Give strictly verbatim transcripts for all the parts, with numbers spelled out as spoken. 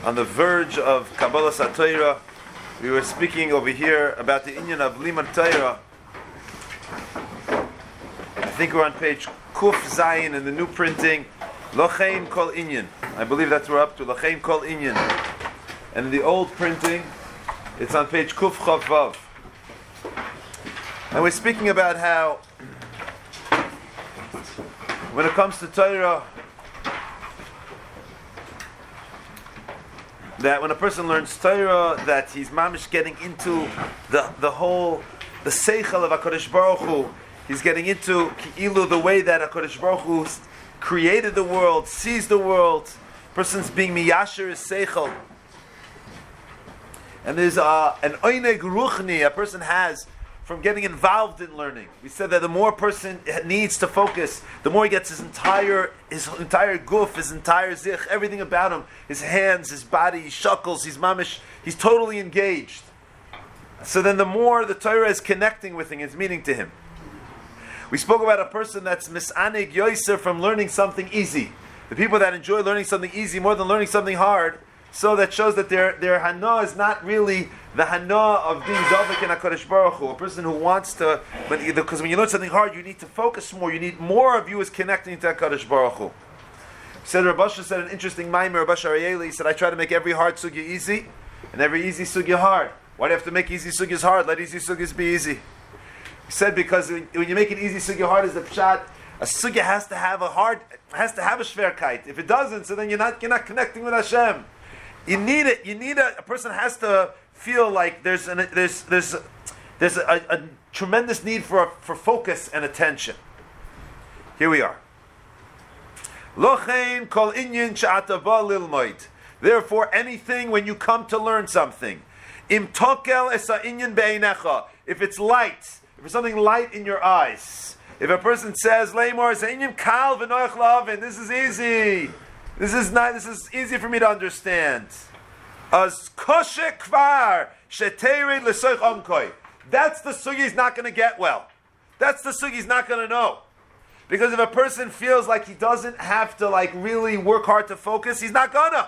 on the verge of Kabbalah Satira. We were speaking over here about the inyan of Limud Torah. I think we're on page Kuf Zayin in the new printing. Lochein Kol Inyan. I believe that's where we're up to. Lochein Kol Inyan. And in the old printing, it's on page Kuf Chav Vav. And we're speaking about how when it comes to Torah, that when a person learns Torah, that he's mamish getting into the the whole the seichel of HaKadosh Baruch Hu. He's getting into ki'ilu, the way that HaKadosh Baruch Hu created the world, sees the world. Person's being miyasher is seichel, and there's uh, an oineg ruchni a person has from getting involved in learning. We said that the more a person needs to focus, the more he gets his entire his entire guf, his entire zich, everything about him, his hands, his body, his shuckles, he's mamish, he's totally engaged. So then the more the Torah is connecting with him, it's meaning to him. We spoke about a person that's misanig yoiser from learning something easy. The people that enjoy learning something easy more than learning something hard, so that shows that their their hana is not really the hana of being dovek in HaKadosh Baruch Hu. A person who wants to, because when you learn something hard, you need to focus more. You need more of you is connecting to HaKadosh Baruch Hu. He said, Rav Asher said an interesting maimer, Rav Asher Arieli, he said, I try to make every hard sugya easy, and every easy sugya hard. Why do you have to make easy sugyas hard? Let easy sugyas be easy. He said, because when you make an easy sugya hard, is the pshat, a sugya has to have a hard, has to have a shverkeit. If it doesn't, so then you're not, you're not connecting with Hashem. You need it. You need a, a person has to feel like there's an, there's there's there's a, a, a tremendous need for for focus and attention. Here we are. Lochein kol inyan she'atava lilmoid. Therefore, anything when you come to learn something, im tokel esa inyan be'einecha. If it's light, if it's something light in your eyes, if a person says leimor esa inyan kal v'noach la'avin, this is easy. This is not. This is easy for me to understand. As koshe kvar sheteri l'soich omkoi. That's the sugi he's not going to get well. That's the sugi he's not going to know. Because if a person feels like he doesn't have to like really work hard to focus, he's not gonna.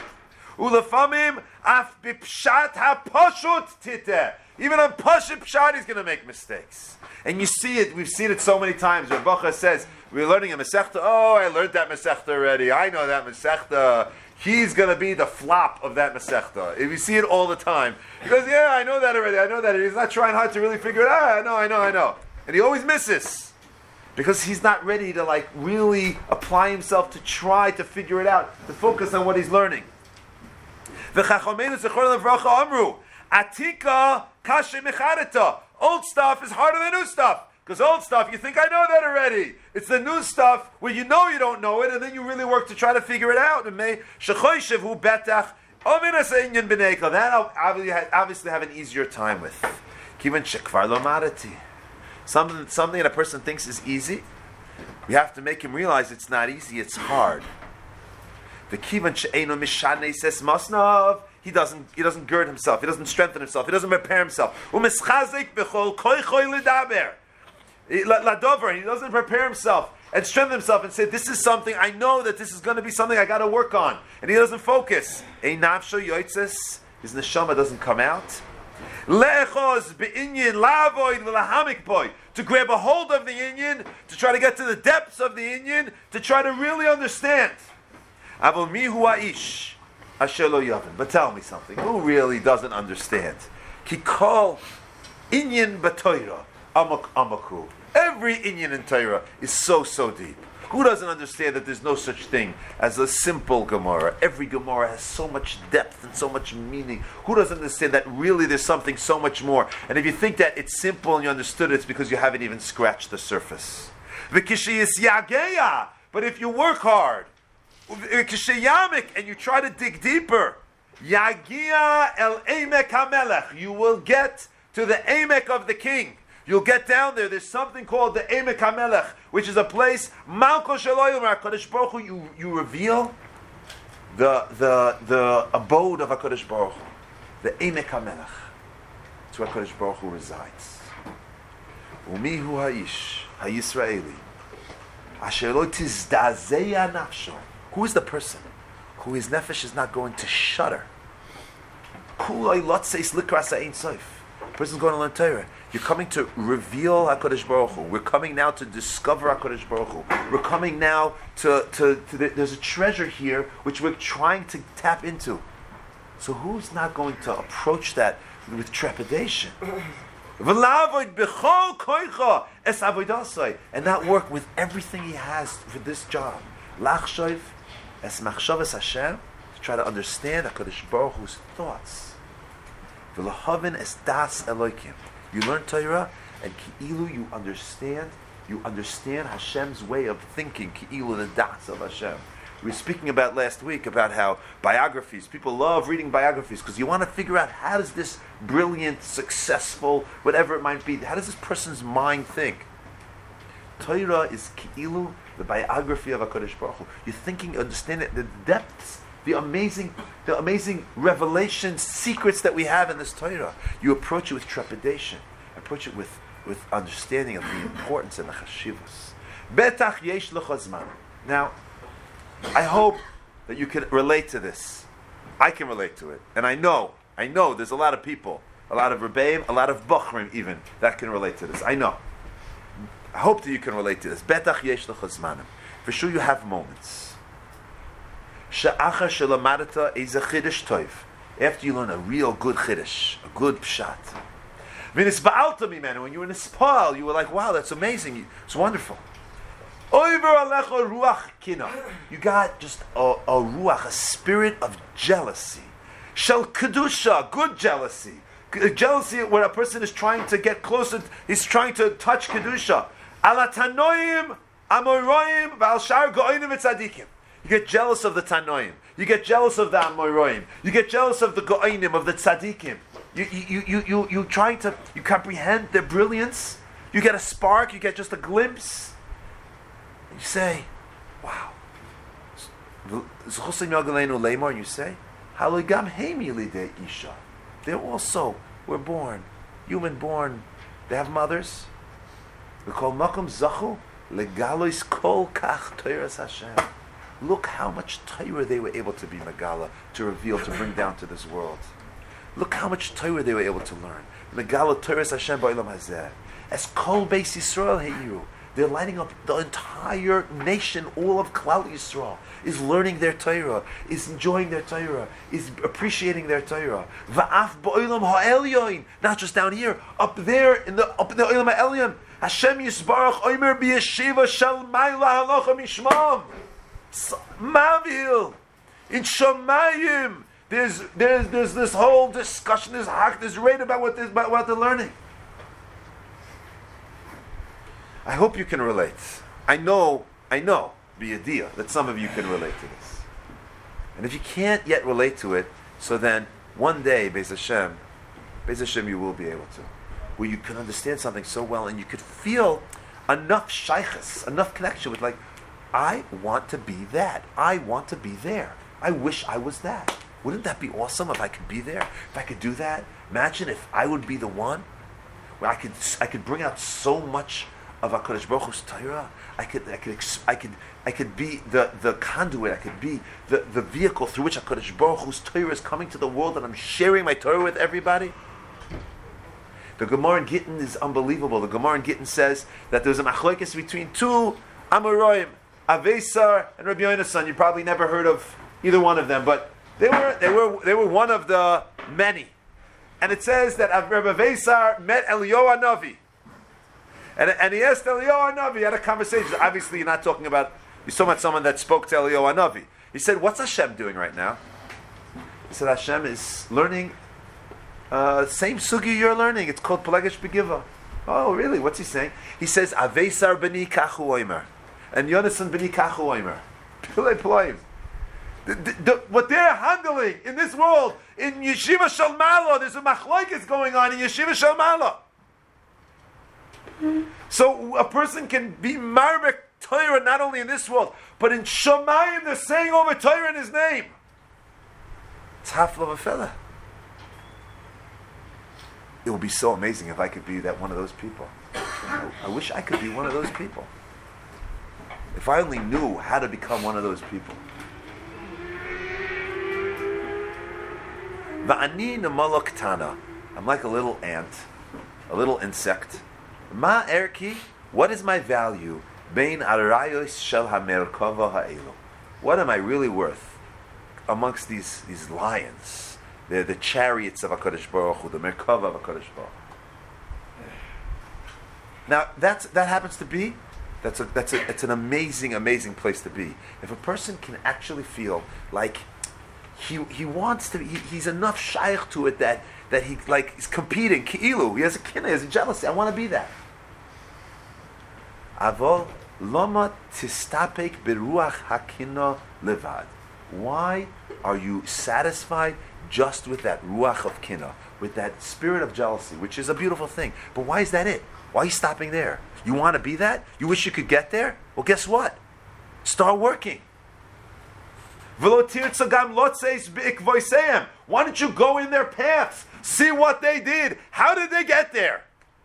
Ulefamim af bipshat hapashut tite. Even on pashut pshat, he's going to make mistakes. And you see it. We've seen it so many times. Rav Bacha says, we're learning a Masechta. Oh, I learned that Masechta already. I know that Masechta. He's going to be the flop of that Masechta. We see it all the time. He goes, yeah, I know that already. I know that. He's not trying hard to really figure it out. I know, I know, I know. And he always misses. Because he's not ready to like really apply himself to try to figure it out, to focus on what he's learning. The Chachomenu Zechor Levracha Amru, Atika Kashe Mechareta. Old stuff is harder than new stuff. Because old stuff, you think, I know that already. It's the new stuff where you know you don't know it, and then you really work to try to figure it out. And may Shechoyshev hu betach ominas inyan b'neika. That I'll obviously have an easier time with. Kivan shekvar lo marati. Something, something that a person thinks is easy, we have to make him realize it's not easy, it's hard. The kivan she'eno mishane says masnav. He doesn't. He doesn't gird himself. He doesn't strengthen himself. He doesn't prepare himself. U'mischazik b'chol koichoy ledaber. Ladover. He doesn't prepare himself and strengthen himself and say, "This is something I know that this is going to be something I got to work on." And he doesn't focus. Ein nafsho yotzes. His neshama doesn't come out. Le'echos be'inyin la'avoid v'lahamik boy. To grab a hold of the inyan, to try to get to the depths of the inyan, to try to really understand. Avol mihu ha'ish. But tell me something. Who really doesn't understand? Kikol inyan b'Torah amak amaku. Every inyan in Torah is so so deep. Who doesn't understand that there's no such thing as a simple Gemara? Every Gemara has so much depth and so much meaning. Who doesn't understand that really there's something so much more? And if you think that it's simple and you understood it, it's because you haven't even scratched the surface. But if you work hard, and you try to dig deeper, Yagia el Emek HaMelech, you will get to the Emek of the king. You'll get down there. There's something called the Emek HaMelech, which is a place, Malko Sheloyim, HaKadosh Baruch Hu, you, you reveal the, the, the abode of HaKadosh Baruch Hu, the Emek HaMelech. It's where HaKadosh Baruch Hu resides. Umihu ha'ish, ha'Yisraeli, asher lo tizdazeya nafsho. Who is the person who his nefesh is not going to shudder. Kulay lotzeis likrasa ein soif. Person's going to learn Torah. You're coming to reveal HaKadosh Baruch Hu. We're coming now to discover HaKadosh Baruch Hu. We're coming now to, to, to the, there's a treasure here which we're trying to tap into. So who's not going to approach that with trepidation? And not work with everything he has for this job. Lachshoiv es machshavas Hashem, to try to understand HaKadosh Baruch Hu's thoughts. V'lahavin es das Elokim. You learn Torah, and ki'ilu you understand, you understand Hashem's way of thinking, ki'ilu the das of Hashem. We were speaking about last week about how biographies, people love reading biographies because you want to figure out how does this brilliant, successful, whatever it might be, how does this person's mind think? Torah is ki'ilu, the biography of HaKadosh Baruch Hu. You're thinking, understanding the depths, the amazing, the amazing revelations, secrets that we have in this Torah. You approach it with trepidation. Approach it with, with understanding of the importance and the chashivas. Betach yesh lecha zman. Now, I hope that you can relate to this. I can relate to it. And I know, I know there's a lot of people, a lot of Rebbeim, a lot of Bochrim even, that can relate to this. I know. I hope that you can relate to this. Betach yesh lecha zmanim. For sure you have moments. She'achar shelamadata is a chiddush toiv. After you learn a real good chiddush, a good pshat. V'nisba'alta mimenu, when you were in a spal, you were like, wow, that's amazing. It's wonderful. Over alecha ruach kina. You got just a, a ruach, a spirit of jealousy. Shel kedusha, good jealousy. Jealousy when a person is trying to get closer, he's trying to touch kedusha. Alatanoim, amoroim, v'al shar go'inim v'tzadikim. You get jealous of the tanoim. You get jealous of the amoroim. You get jealous of the go'inim, of the tzadikim. You you you you you trying to you comprehend their brilliance. You get a spark. You get just a glimpse. You say, wow. And you say, they also were born, human born. They have mothers. Look how much Torah they were able to be Megala, to reveal, to bring down to this world. Look how much Torah they were able to learn. Megala Torah Hashem ba'olam hazeh. As Kol Beis Yisrael heiru. They're lighting up the entire nation, all of Klal Yisrael is learning their Torah, is enjoying their Torah, is appreciating their Torah. Va'af ba'olam ha'elyon, not just down here, up there in the up in the olam ha'elyon. Hashem Yisbarach Omer b'yeshiva shel ma'ila halacha mishmam. Mavil in Shamayim. There's there's there's this whole discussion, this hak, this rate about what this about what they're learning. I hope you can relate. I know, I know, b'yadiyah, that some of you can relate to this. And if you can't yet relate to it, so then one day, Beis Hashem, Beis Hashem, you will be able to, where you can understand something so well, and you could feel enough shaychus, enough connection with, like, I want to be that. I want to be there. I wish I was that. Wouldn't that be awesome if I could be there? If I could do that? Imagine if I would be the one where I could, I could bring out so much of HaKadosh Baruch Hu's Torah. I could, I could, I could, I could be the, the conduit. I could be the, the vehicle through which HaKadosh Baruch Hu's Torah is coming to the world, and I'm sharing my Torah with everybody. The Gemara in Gittin is unbelievable. The Gemara in Gittin says that there's a machlokes between two Amoraim, Avesar and Rabbi Yonasan. You probably never heard of either one of them, but they were they were they were one of the many. And it says that Rabbi Avesar met Eliyahu Hanavi. And, and he asked Eliyahu Hanavi, he had a conversation. Obviously, you're not talking about, you're talking about someone that spoke to Eliyahu Hanavi. He said, what's Hashem doing right now? He said, Hashem is learning uh, same sugi you're learning. It's called Pelegesh Begiva. Oh, really? What's he saying? He says, Avesar b'ni kachu oimer. And Yonasan b'ni kachu oimer. Pilei ploim. What they're handling in this world, in Yeshiva Shel Malo, there's a machlokes going on in Yeshiva Shel Malo. So a person can be Marbek Torah not only in this world, but in Shamayim they're saying over Torah in his name. It's hafla of a fella. It would be so amazing if I could be that one of those people. I, I wish I could be one of those people. If I only knew how to become one of those people. Va'ani nemala ktana. I'm like a little ant, a little insect. Ma erki, what is my value? Bein arayos shel hamerkava ha'elu. What am I really worth amongst these, these lions? They're the chariots of HaKadosh Baruch Hu, the merkava of HaKadosh Baruch Hu. Now, that's, that happens to be, that's a, that's a, it's an amazing, amazing place to be. If a person can actually feel like he he wants to, he, he's enough shaykh to it that, that he like he's competing, ki'ilu, he has a kinna, he has a jealousy, I want to be that. Avol lama tistapek beruach hakina levad. Why are you satisfied just with that ruach of kinna, with that spirit of jealousy, which is a beautiful thing? But why is that it? Why are you stopping there? You want to be that? You wish you could get there? Well, guess what? Start working. Why don't you go in their paths? See what they did. How did they get there?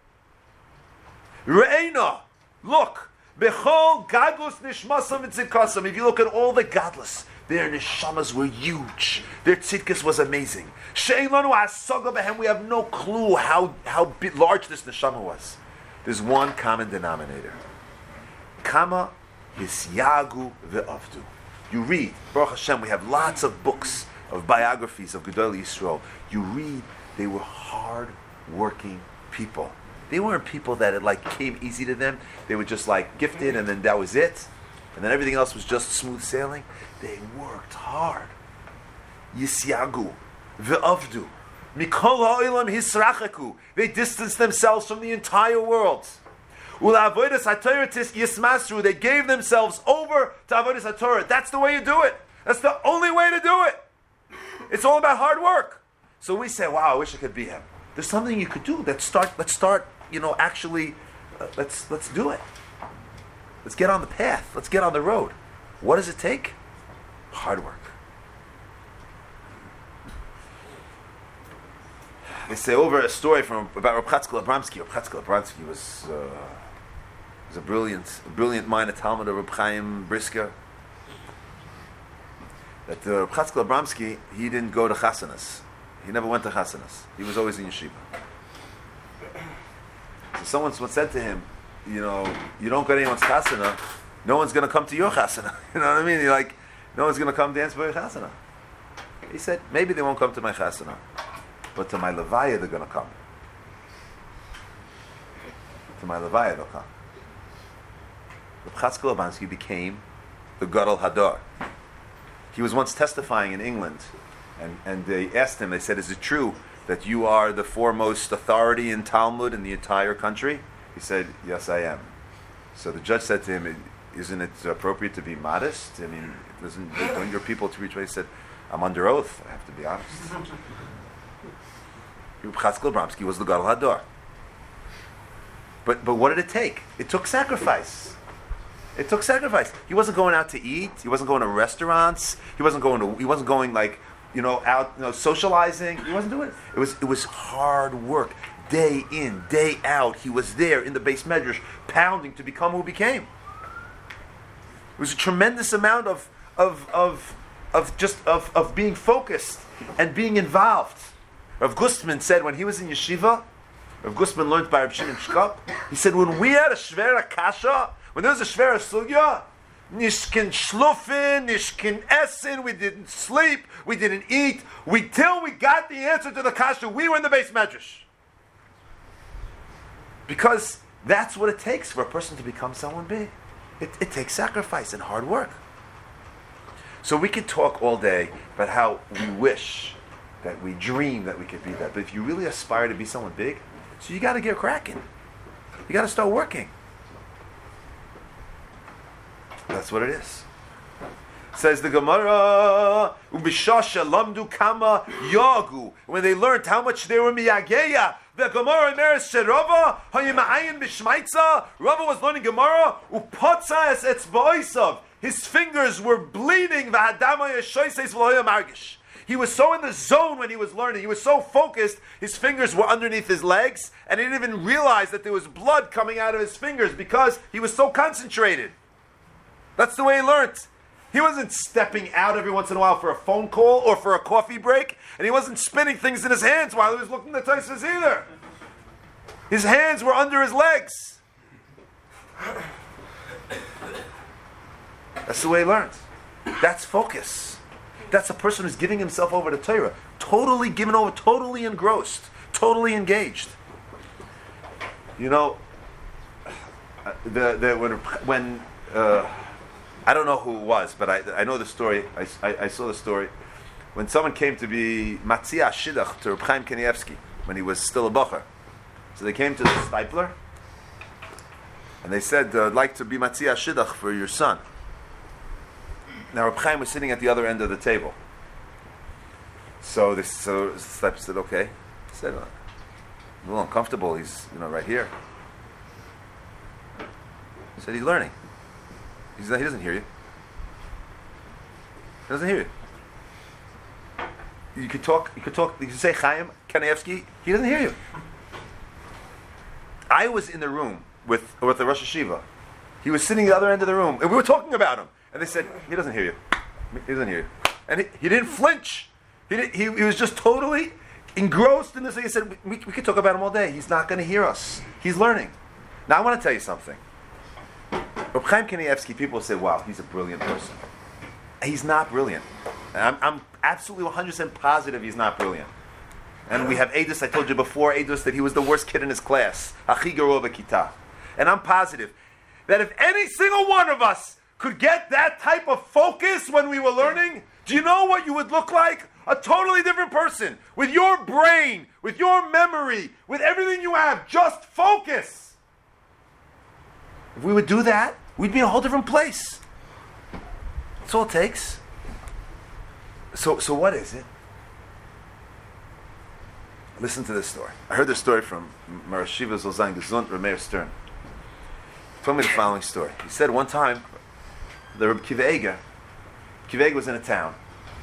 Re'ena. Look. Bechol gadlus nishmasam v'tzidkasam. If you look at all the gadlus, their neshamas were huge. Their tzidkas was amazing. She'ein lanu hasaga behem. We have no clue how, how big, large this neshama was. There's one common denominator. Kama hisyagu ve'avdu. You read, Baruch Hashem, we have lots of books of biographies of Gedolei Yisrael. You read, they were hard-working people. They weren't people that it like came easy to them. They were just like gifted and then that was it. And then everything else was just smooth sailing. They worked hard. Yisyagu ve'avdu. Mikol ha'olam hisrachaku. They distanced themselves from the entire world. Ula'avodas ha'torah yismasru. They gave themselves over to avodas ha'torah. That's the way you do it. That's the only way to do it. It's all about hard work. So we say, "Wow, I wish I could be him." There's something you could do. Let's start. Let's start. You know, actually, uh, let's let's do it. Let's get on the path. Let's get on the road. What does it take? Hard work. They say over a story from about Reb Chatzkel Abramsky. Reb Chatzkel Abramsky was uh, was a brilliant, a brilliant mind, a Talmud of Reb Chaim Brisker. That uh, Reb Chatzkel Abramsky, he didn't go to chasanas. He never went to chasanas. He was always in yeshiva. So someone once said to him, you know, you don't go to anyone's chasana, no one's going to come to your chasana. You know what I mean? You're like, no one's going to come dance for your chasana. He said, maybe they won't come to my chasana, but to my levaya they're going to come. To my levaya they'll come. Reb Chatzkel Abramsky became the Gadol Hador. He was once testifying in England, and, and they asked him, they said, is it true that you are the foremost authority in Talmud in the entire country? He said, yes, I am. So the judge said to him, isn't it appropriate to be modest? I mean, doesn't, don't your people to reach? He said, I'm under oath, I have to be honest. Reb Chatzkel Abramsky was the Gadol Hador. But, but what did it take? It took sacrifice. It took sacrifice. He wasn't going out to eat. He wasn't going to restaurants. He wasn't going to. He wasn't going like, you know, out, you know, socializing. He wasn't doing it. It was. It was hard work, day in, day out. He was there in the base medrash, pounding to become who he became. It was a tremendous amount of of of of just of of being focused and being involved. Rav Gustman said when he was in yeshiva, Rav Gustman learned by Rav Shimon Shkop. He said when we had a shvera kasha. When there was a shvera sugya, nishkin shlufin, nishkin essen, we didn't sleep, we didn't eat, we till we got the answer to the kasha, we were in the base medrash. Because that's what it takes for a person to become someone big. It, it takes sacrifice and hard work. So we could talk all day about how we wish that we dream that we could be that. But if you really aspire to be someone big, so you got to get cracking. You got to start working. That's what it is. Says the Gemara, Ubishasha lamdu kama yagu. When they learned how much they were miyageya, the Gemara meres sherava hayima'ayin bishmaitza. Rava was learning Gemara. Upatza es etzba'osav. His fingers were bleeding. V'hadama yeshoises v'loya margish. He was so in the zone when he was learning. He was so focused. His fingers were underneath his legs, and he didn't even realize that there was blood coming out of his fingers because he was so concentrated. That's the way he learned. He wasn't stepping out every once in a while for a phone call or for a coffee break, and he wasn't spinning things in his hands while he was looking at Tosfos either. His hands were under his legs. That's the way he learns. That's focus. That's a person who's giving himself over to Torah. Totally given over, totally engrossed, totally engaged. You know, the, the, when, when uh, I don't know who it was, but I, I know the story. I, I, I saw the story. When someone came to be Matzia Shidduch to Reb Chaim Kanievsky, when he was still a Bocher. So they came to the Stipler, and they said, uh, I'd like to be Matzia Shidduch for your son. Now Reb Chaim was sitting at the other end of the table. So the so Stipler said, okay. He said, I'm a little uncomfortable. He's, you know, right here. He said, he's learning. He's not, he doesn't hear you. He doesn't hear you. You could talk, you could talk, you could say Chaim Kanievsky, he doesn't hear you. I was in the room with, with the Rosh Hashiva. He was sitting at the other end of the room, and we were talking about him. And they said, he doesn't hear you. He doesn't hear you. And he, he didn't flinch. He, didn't, he, he was just totally engrossed in this. He said, we, we could talk about him all day. He's not going to hear us. He's learning. Now I want to tell you something. Reb Chaim Kanievsky, people say, wow, he's a brilliant person. He's not brilliant. I'm, I'm absolutely one hundred percent positive he's not brilliant. And we have Eidos, I told you before, Eidos, that he was the worst kid in his class. Achi Garo B'Kita. And I'm positive that if any single one of us could get that type of focus when we were learning, do you know what you would look like? A totally different person. With your brain, with your memory, with everything you have, just focus. If we would do that, we'd be in a whole different place. That's all it takes. So, so what is it? Listen to this story. I heard this story from Marashiva Zolzang Gesund, Rameir Stern. He told me the following story. He said one time, the Reb Kiva Eger, Kiva Eger was in a town,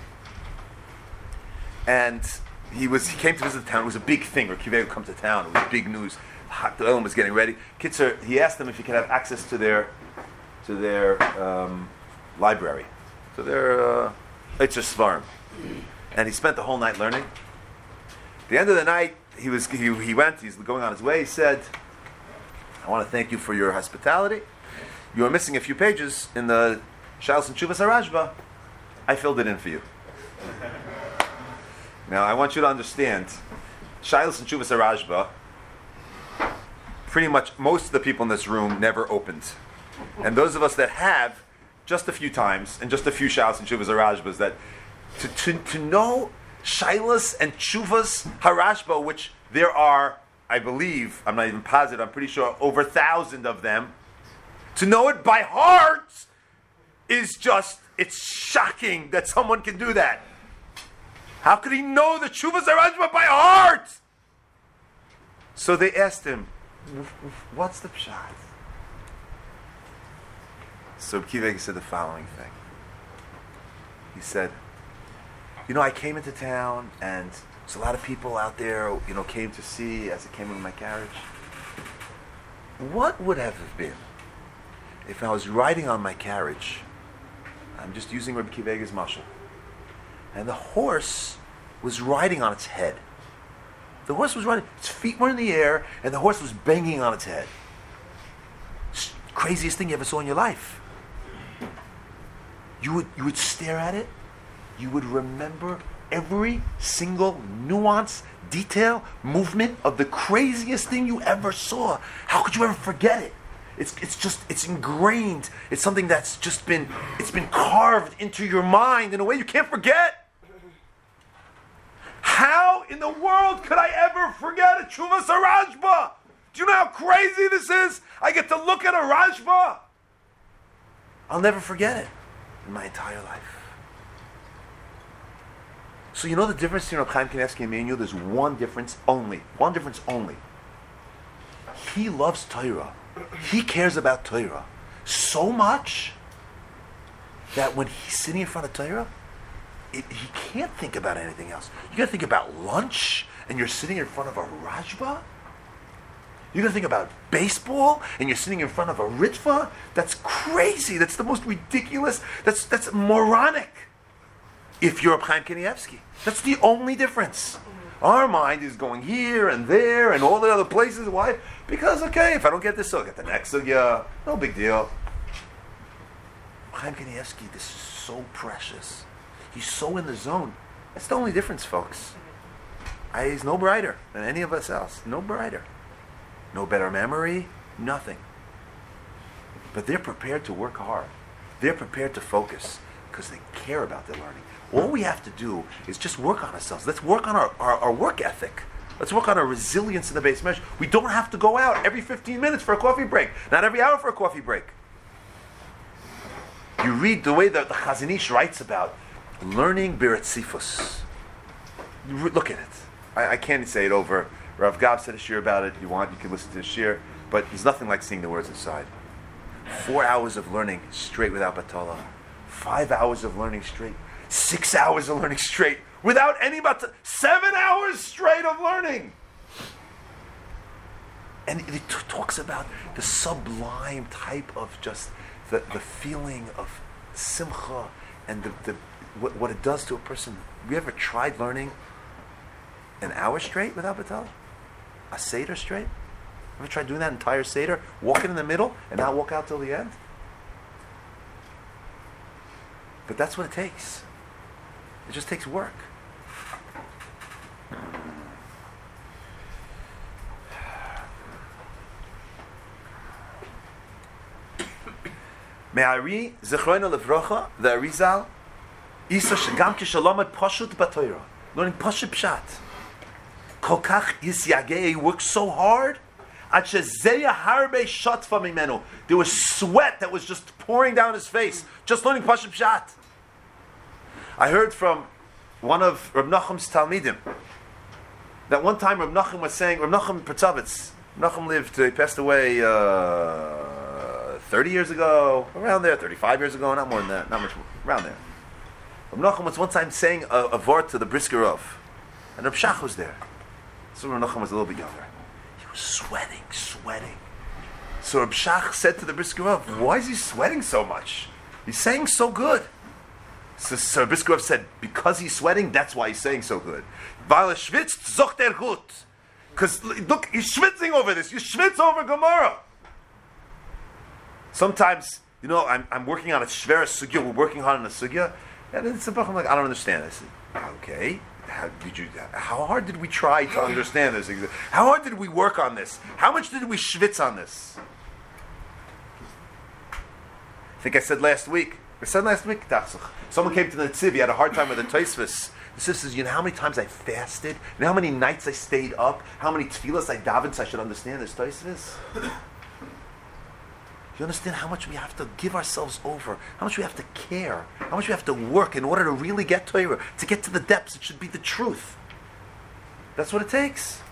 and he was he came to visit the town. It was a big thing. Reb Kiva Eger would come to town. It was big news. The Olam was getting ready. Kitzer, he asked them if he could have access to their to their um, library, to their uh, Eitzer Svarim, and he spent the whole night learning. At the end of the night, he was he, he went. He's going on his way. He said, "I want to thank you for your hospitality. You are missing a few pages in the Shalos and Tshuvas HaRashba. I filled it in for you." Now, I want you to understand, Shalos and Tshuvas HaRashba, pretty much most of the people in this room never opened. And those of us that have, just a few times, and just a few Shalos and Tshuvas HaRashbas, that to, to, to know Shalos and Tshuvas HaRashba, which there are, I believe, I'm not even positive, I'm pretty sure, over a thousand of them, to know it by heart is just, it's shocking that someone can do that. How could he know the Tshuvas HaRashba by heart? So they asked him, what's the pshat? So Kiva said the following thing. He said, you know, I came into town and there's a lot of people out there, you know, came to see as I came in my carriage. What would have been if I was riding on my carriage? I'm just using Rabbi Kivega's mashal, and the horse was riding on its head. The horse was riding, its feet were in the air, and the horse was banging on its head. It's the craziest thing you ever saw in your life. You would you would stare at it, you would remember every single nuance, detail, movement of the craziest thing you ever saw. How could you ever forget it? It's it's just it's ingrained. It's something that's just been it's been carved into your mind in a way you can't forget. How in the world could I ever forget a Tshuvas HaRashba? Do you know how crazy this is? I get to look at a Rashba. I'll never forget it in my entire life. So you know the difference between Reb Chaim Kanievsky and me and you? There's one difference only. One difference only. He loves Torah. He cares about Torah so much that when he's sitting in front of Torah, it, he can't think about anything else. You got to think about lunch, and you're sitting in front of a Rashba. You're going to think about baseball, and you're sitting in front of a ritva? That's crazy. That's the most ridiculous. That's that's moronic. If you're a Chaim Kanievsky, that's the only difference. Our mind is going here and there and all the other places. Why? Because, okay, if I don't get this, I'll get the next sugya. No big deal. Chaim Kanievsky, this is so precious. He's so in the zone. That's the only difference, folks. I, he's no brighter than any of us else. No brighter. No better memory. Nothing. But they're prepared to work hard. They're prepared to focus because they care about their learning. All we have to do is just work on ourselves. Let's work on our, our, our work ethic. Let's work on our resilience in the base measure. We don't have to go out every fifteen minutes for a coffee break. Not every hour for a coffee break. You read the way that the Chazon Ish writes about learning B'Retzifus. Look at it. I, I can't say it over. Rav Gav said a shir about it. If you want, you can listen to the shir. But there's nothing like seeing the words inside. Four hours of learning straight without batala. Five hours of learning straight. Six hours of learning straight without any batala. Seven hours straight of learning. And it t- talks about the sublime type of just the, the feeling of simcha and the, the what, what it does to a person. Have you ever tried learning an hour straight without batala? A seder straight? Ever tried doing that entire seder? Walking in the middle and not walk out till the end? But that's what it takes. It just takes work. Me'ari Zechrono Levrocha, the Arizal, Isa Shagam Kishalomad Pashut Batoira, learning Pashut Pshat. Kolkach Yisyagei worked so hard. There was sweat that was just pouring down his face, just learning Pashut Pshat. I heard from one of Reb Nachum's Talmidim that one time Reb Nachum was saying, Reb Nachum Pertzovitz, Reb Nachum lived, uh, he passed away uh, thirty years ago, around there, thirty-five years ago, not more than that, not much more, around there. Reb Nachum was one time saying a, a vort to the Briskerov, and Reb Shach was there. So Reb Nachum was a little bit younger. He was sweating, sweating. So Reb Shach said to the Briskerov, why is he sweating so much? He's saying so good. So, so Briskerov said, because he's sweating, that's why he's saying so good. Weil er schwitzt, zocht er gut. Because, look, he's schwitzing over this. You schwitz over Gemara. Sometimes, you know, I'm, I'm working on a shvera sugya, we're working hard on a sugya, and it's a I'm like, I don't understand this. Okay, how did you, how hard did we try to understand this? How hard did we work on this? How much did we schwitz on this? I think I said last week, I said last week, someone came to the Tziv, he had a hard time with the Tosfos. The sister says, you know how many times I fasted? You know how many nights I stayed up? How many tefillas I davened so I should understand this Tosfos? You understand how much we have to give ourselves over, how much we have to care, how much we have to work in order to really get Torah, to get to the depths. It should be the truth. That's what it takes.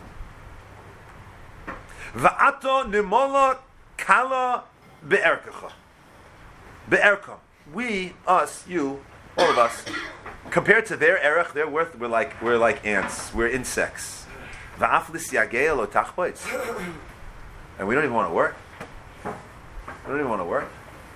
Va'ato nimola kala be'erkecha. Be'erka. We, us, you, all of us, compared to their erech, their worth, we're like we're like ants. We're insects. Va'aflis yagei lo tachboitz. And we don't even want to work. We don't even want to work.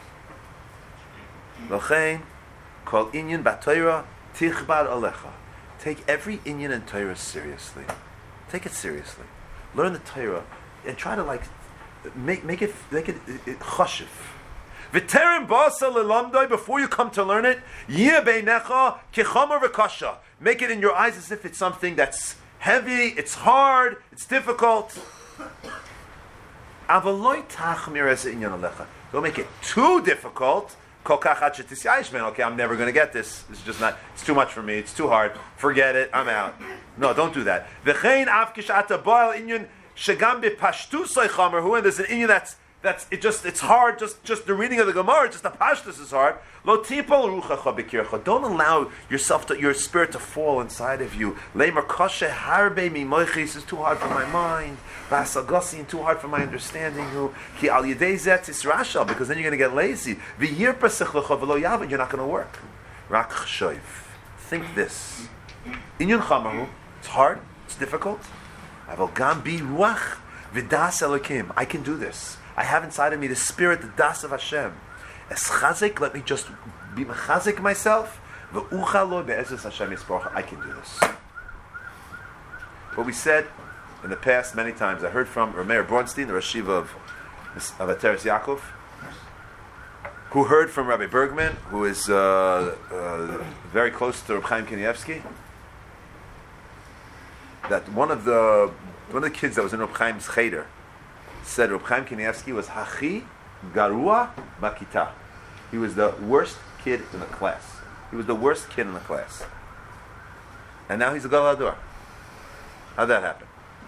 L'chein kol inyan b'Torah tichbar alecha. Take every inyan and Torah seriously. Take it seriously. Learn the Torah and try to like make make it make it chashiv. V'terem basa lelamdoi, before you come to learn it, yeh beinecha kichomer v'kasha. Make it in your eyes as if it's something that's heavy, it's hard, it's difficult. Avaloi tachmir es inyan alecha. Don't make it too difficult. Okay, I'm never going to get this. This is just not. It's too much for me. It's too hard. Forget it. I'm out. No, don't do that. V'chein av kishata boil inyan shegam bepashtusay chamer hu. And there's an inyan that's that's it. Just it's hard. Just just the reading of the Gemara. Just the pashtus is hard. Lo tipol ruchacha b'kircha. Don't allow yourself to your spirit to fall inside of you. Leimer kashe harbe mi moichis is too hard for my mind. Vasagasin too hard for my understanding. Who ki al yedei zet is rashal, because then you're going to get lazy. V'yir pasich lecha v'lo yavad. You're not going to work. Rak chshoiv. Think this. Inyan chamaru. It's hard. It's difficult. Aval gam bi ruach Vidas Elokim. I can do this. I have inside of me the spirit, the das of Hashem. Es chazik, let me just be mechazik myself. Ve'ucha lo be'ezus Hashem yisborach. I can do this. What we said in the past many times, I heard from Rameir Bronstein, the Rosh Yeshiva of, of Ateres Yaakov, who heard from Rabbi Bergman, who is uh, uh, very close to Reb Chaim Kanievsky, that one of the one of the kids that was in Reb Chaim's cheder said Reb Chaim Kanievsky was Hachi Garua Makita. He was the worst kid in the class. He was the worst kid in the class. And now he's a Gadol Hador. How'd that happen?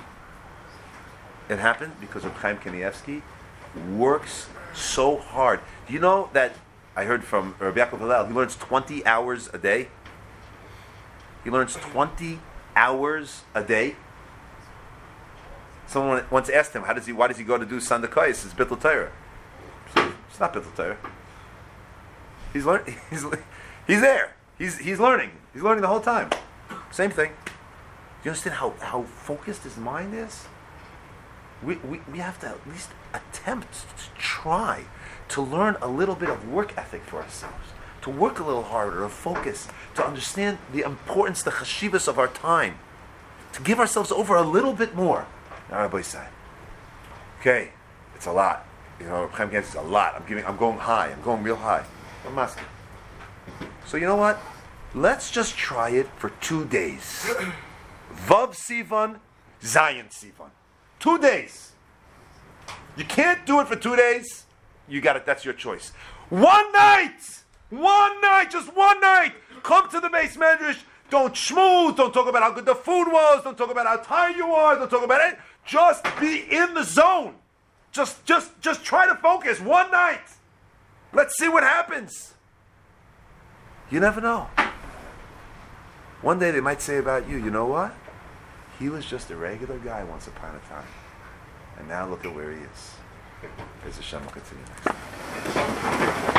It happened because Reb Chaim Kanievsky works so hard. Do you know that I heard from Rabbi Yaakov Hillel, he learns twenty hours a day? He learns twenty hours a day. Someone once asked him, how does he, why does he go to do Sandakais? It's Bittul Torah. It's not Bittul Torah. He's learning. He's, he's there. He's, he's learning. He's learning the whole time. Same thing. Do you understand how, how focused his mind is? We, we, we have to at least attempt to try to learn a little bit of work ethic for ourselves, to work a little harder, to focus, to understand the importance, the chashivas of our time, to give ourselves over a little bit more. Now, Rabbi said, okay, it's a lot. You know, it's a lot. I'm giving. I'm going high. I'm going real high. I'm asking. So you know what? Let's just try it for two days. Vav Sivan, Zayin Sivan. Two days. You can't do it for two days. You got it. That's your choice. One night. One night. Just one night. Come to the base medrash. Don't schmooze. Don't talk about how good the food was. Don't talk about how tired you are. Don't talk about it. Just be in the zone. Just, just, just try to focus. One night. Let's see what happens. You never know. One day they might say about you, you know what? He was just a regular guy once upon a time. And now look at where he is. There's Hashem will continue next time.